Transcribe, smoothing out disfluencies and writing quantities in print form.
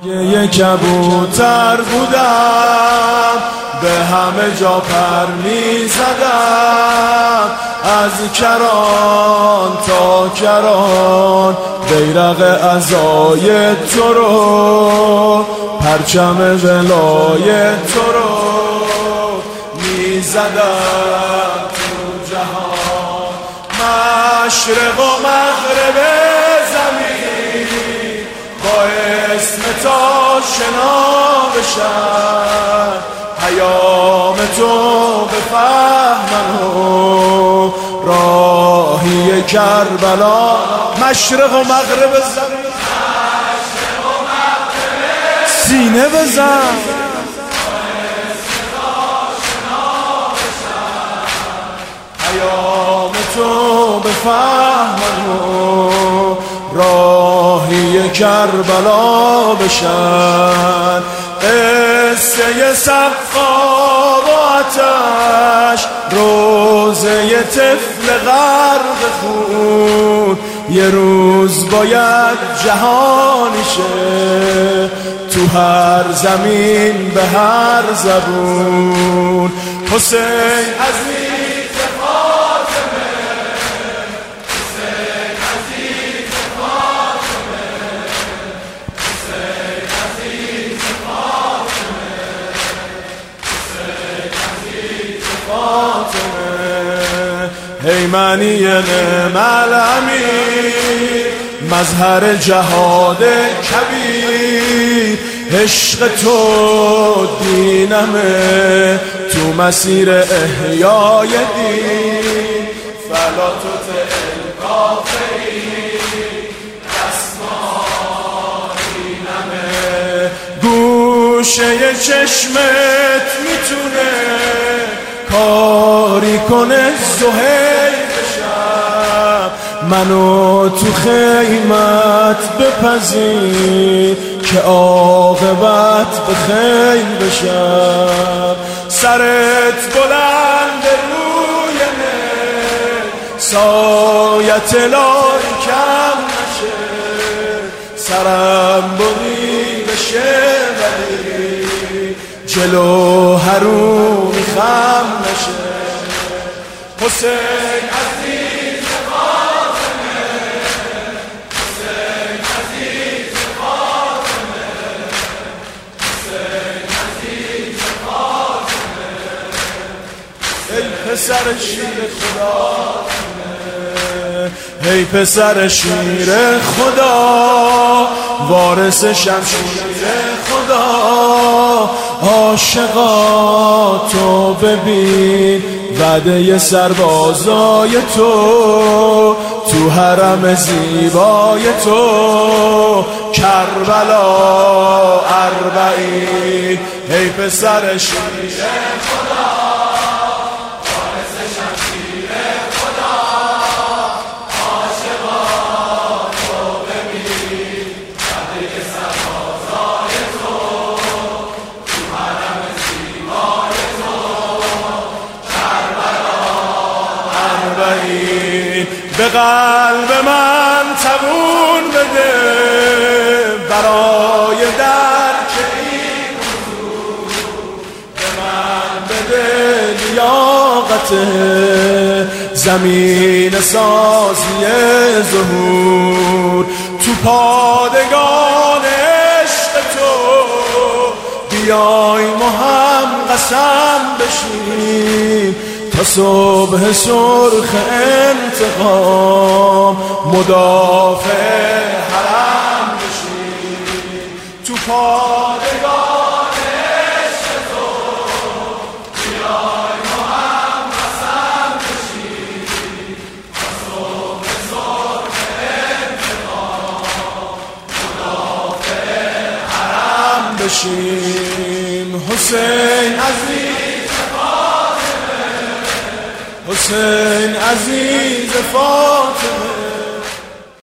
یه کبوتر بودم، به همه جا پر می زدم، از کران تا کران بیرق عزای تو رو، پرچم ولای تو رو می زدم تو جهان. مشرق و مغرب زمین با اسم تا شنا بشن، پیام تو بفهمن و راهی کربلا. مشرق و مغرب زمین سینه بزن، پیام تو بفهمن و راهی کربلا بشن. قصه صفا و آتش، روزه طفل غرق خون، یه روز باید جهانی شه تو هر زمین به هر زبون. حسین عزیز فاطمه، حسین عزیز فاطمه، حسین عزیز فاطمه، حسین عزیز فاطمه. هی منی نعم الامیر، مظهر جهاد کبیر، عشق تو دینمه تو مسیر احیای دین. فلا تطع الکافرین دینمه. گوشه چشمت میتونه کاری کنه زهیر بشم، منو تو خیمت بپذیر که عاقبت به خیر بشم. سرت بلند روی من، سایت الهی کم نشه، سرم بری بشه ولی جلو حرومی خم نشه. حسین عزیز فاطمه، حسین عزیز فاطمه، حسین عزیز فاطمه. ای پسر شیر خدا، ای پسر شیر خدا، وارث شمشیر خدا. عاشقا تو ببین وعده سربازای تو، تو حرم زیبای تو کربلا اربعین. ای پسر شیر خدا، وارث شمشیر خدا، عاشقا تو ببین وعده سربازای تو، تو حرم زیبای تو کربلا اربعین. به قلب من تبون بده برای درک این موضوع، به من بده لیاقت زمین سازی ظهور. تو پادگان عشق تو بیایم و هم قسم بشیم، تا صبح سرخ انتقام مدافع حرم بشیم. تو پادگان عشق تو بیایم و هم قسم بشیم، تا صبح سرخ انتقام مدافع حرم بشیم. حسین عزیز فاطمه، حسین عزیز فاطمه،